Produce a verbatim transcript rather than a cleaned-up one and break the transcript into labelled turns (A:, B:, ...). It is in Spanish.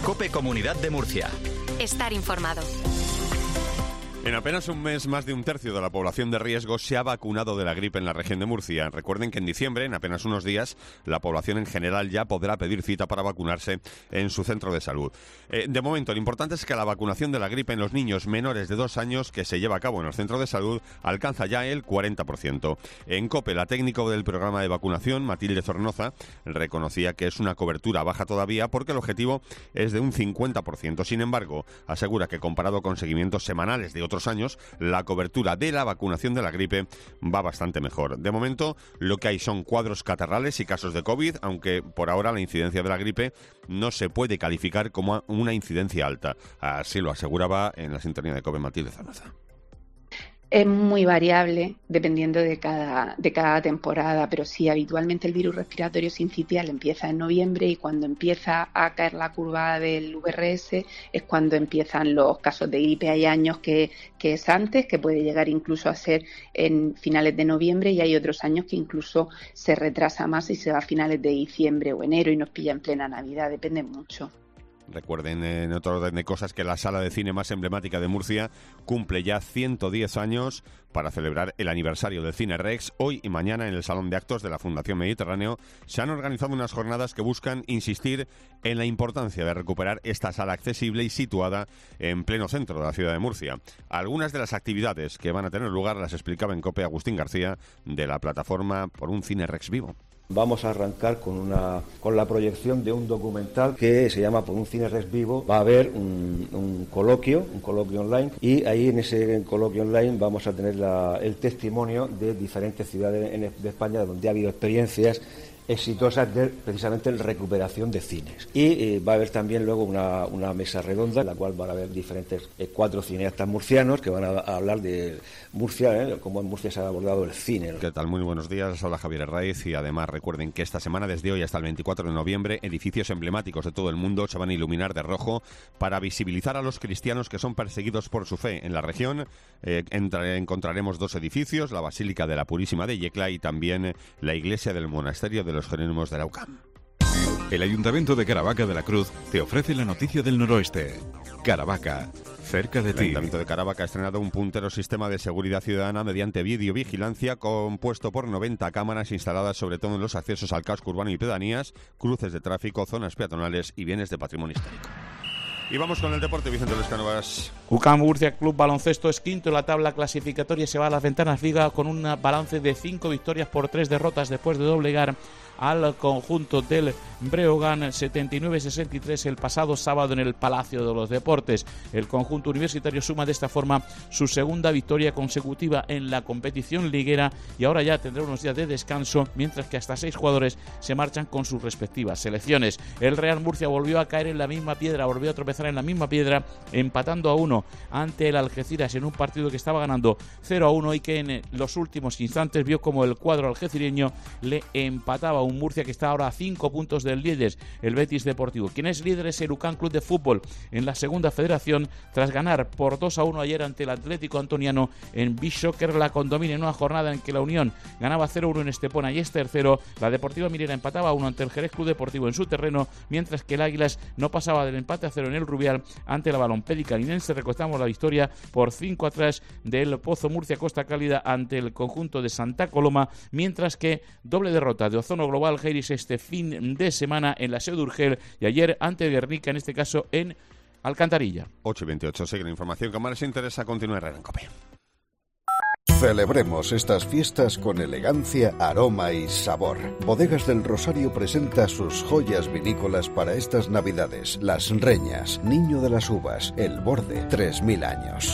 A: COPE Comunidad de Murcia.
B: Estar informado.
C: En apenas un mes, más de un tercio de la población de riesgo se ha vacunado de la gripe en la región de Murcia. Recuerden que en diciembre, en apenas unos días, la población en general ya podrá pedir cita para vacunarse en su centro de salud. Eh, de momento, lo importante es que la vacunación de la gripe en los niños menores de dos años que se lleva a cabo en los centros de salud alcanza ya el cuarenta por ciento. En COPE, la técnico del programa de vacunación, Matilde Zornoza, reconocía que es una cobertura baja todavía porque el objetivo es de un cincuenta por ciento. Sin embargo, asegura que comparado con seguimientos semanales de otros años, la cobertura de la vacunación de la gripe va bastante mejor. De momento, lo que hay son cuadros catarrales y casos de COVID, aunque por ahora la incidencia de la gripe no se puede calificar como una incidencia alta. Así lo aseguraba en la sintonía de COPE Matilde Zornoza.
D: Es muy variable dependiendo de cada, de cada temporada, pero sí, habitualmente el virus respiratorio sincitial empieza en noviembre y cuando empieza a caer la curva del V R S es cuando empiezan los casos de gripe. Hay años que, que es antes, que puede llegar incluso a ser en finales de noviembre, y hay otros años que incluso se retrasa más y se va a finales de diciembre o enero y nos pilla en plena Navidad, depende mucho.
C: Recuerden, en otro orden de cosas, que la sala de cine más emblemática de Murcia cumple ya ciento diez años para celebrar el aniversario del Cine Rex. Hoy y mañana en el Salón de Actos de la Fundación Mediterráneo se han organizado unas jornadas que buscan insistir en la importancia de recuperar esta sala accesible y situada en pleno centro de la ciudad de Murcia. Algunas de las actividades que van a tener lugar las explicaba en COPE Agustín García, de la plataforma Por un Cine Rex Vivo.
E: Vamos a arrancar con una con la proyección de un documental que se llama Por un Cine Rex Vivo. Va a haber un, un coloquio, un coloquio online, y ahí en ese coloquio online vamos a tener la, el testimonio de diferentes ciudades en, de España donde ha habido experiencias exitosas de precisamente la recuperación de cines. Y eh, va a haber también luego una, una mesa redonda en la cual van a haber diferentes eh, cuatro cineastas murcianos que van a, a hablar de Murcia, eh, cómo en Murcia se ha abordado el cine.
C: ¿Qué tal? Muy buenos días. Hola, Javier Herraiz. Y además recuerden que esta semana, desde hoy hasta el veinticuatro de noviembre, edificios emblemáticos de todo el mundo se van a iluminar de rojo para visibilizar a los cristianos que son perseguidos por su fe. En la región eh, entra, encontraremos dos edificios, la Basílica de la Purísima de Yecla y también eh, la iglesia del Monasterio de los Jerónimos de la U C A M.
F: El Ayuntamiento de Caravaca de la Cruz te ofrece la noticia del noroeste. Caravaca, cerca de ti.
C: El Ayuntamiento de Caravaca ha estrenado un puntero sistema de seguridad ciudadana mediante videovigilancia compuesto por noventa cámaras instaladas sobre todo en los accesos al casco urbano y pedanías, cruces de tráfico, zonas peatonales y bienes de patrimonio histórico. Y vamos con el deporte, Vicente Luis Cánovas.
G: U C A M Murcia Club Baloncesto es quinto en la tabla clasificatoria, se va a las ventanas Liga con un balance de cinco victorias por tres derrotas después de doblegar al conjunto del Breogán setenta y nueve a sesenta y tres el pasado sábado en el Palacio de los Deportes. El conjunto universitario suma de esta forma su segunda victoria consecutiva en la competición liguera y ahora ya tendrá unos días de descanso, mientras que hasta seis jugadores se marchan con sus respectivas selecciones. El Real Murcia volvió a caer en la misma piedra, volvió a tropezar en la misma piedra, empatando a uno ante el Algeciras en un partido que estaba ganando cero a uno y que en los últimos instantes vio como el cuadro algecireño le empataba un Murcia que está ahora a cinco puntos del líder, el Betis Deportivo. Quien es líder es el U C A M Club de Fútbol en la segunda federación, tras ganar por dos a uno ayer ante el Atlético Antoniano en Beach Soccer la Condomina, en una jornada en que la Unión ganaba cero a uno en Estepona y es tercero. La Deportiva Mirera empataba a uno ante el Jerez Club Deportivo en su terreno, mientras que el Águilas no pasaba del empate a cero en el Rubial ante la Balompédica Linense. Recostamos la victoria por cinco atrás del Pozo Murcia Costa Cálida ante el conjunto de Santa Coloma, mientras que doble derrota de Ozono Global Geiris este fin de semana en la Seu d'Urgell y ayer ante Guernica, en este caso en Alcantarilla.
C: ocho y veintiocho, sigue la información que más les interesa. Continúa en COPE.
H: Celebremos estas fiestas con elegancia, aroma y sabor. Bodegas del Rosario presenta sus joyas vinícolas para estas Navidades. Las Reñas, Niño de las Uvas, El Borde, tres mil años.